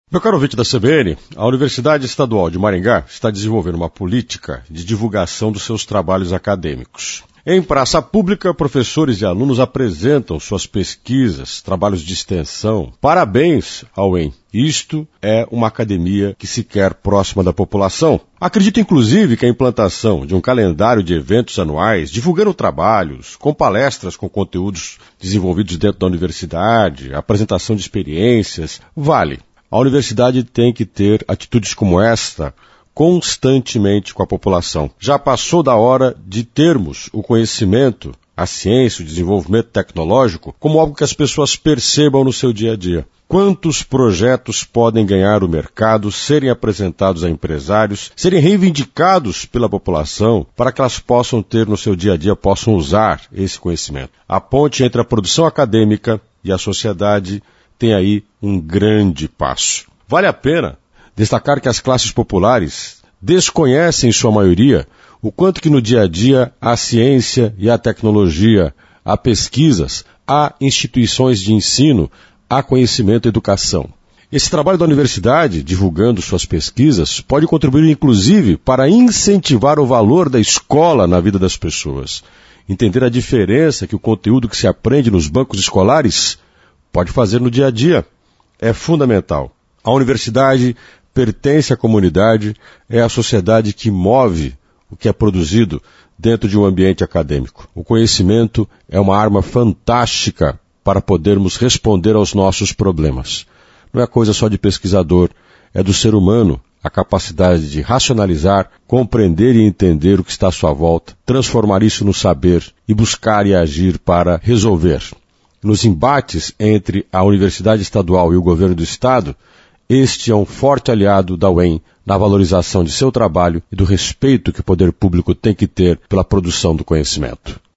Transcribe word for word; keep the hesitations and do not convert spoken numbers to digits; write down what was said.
Meu caro ouvinte da C B N, a Universidade Estadual de Maringá está desenvolvendo uma política de divulgação dos seus trabalhos acadêmicos. Em praça pública, professores e alunos apresentam suas pesquisas, trabalhos de extensão. Parabéns ao E M. Isto é uma academia que se quer próxima da população. Acredito, inclusive, que a implantação de um calendário de eventos anuais, divulgando trabalhos, com palestras com conteúdos desenvolvidos dentro da universidade, apresentação de experiências, vale. A universidade tem que ter atitudes como esta constantemente com a população. Já passou da hora de termos o conhecimento, a ciência, o desenvolvimento tecnológico como algo que as pessoas percebam no seu dia a dia. Quantos projetos podem ganhar o mercado, serem apresentados a empresários, serem reivindicados pela população para que elas possam ter no seu dia a dia, possam usar esse conhecimento. A ponte entre a produção acadêmica e a sociedade tem aí um grande passo. Vale a pena destacar que as classes populares desconhecem, em sua maioria, o quanto que no dia a dia a ciência e a tecnologia, há pesquisas, há instituições de ensino, há conhecimento e educação. Esse trabalho da universidade, divulgando suas pesquisas, pode contribuir, inclusive, para incentivar o valor da escola na vida das pessoas. Entender a diferença que o conteúdo que se aprende nos bancos escolares pode fazer no dia a dia. É fundamental. A universidade pertence à comunidade, é a sociedade que move o que é produzido dentro de um ambiente acadêmico. O conhecimento é uma arma fantástica para podermos responder aos nossos problemas. Não é coisa só de pesquisador, é do ser humano a capacidade de racionalizar, compreender e entender o que está à sua volta, transformar isso no saber e buscar e agir para resolver. Nos embates entre a Universidade Estadual e o governo do Estado, este é um forte aliado da U E M na valorização de seu trabalho e do respeito que o poder público tem que ter pela produção do conhecimento.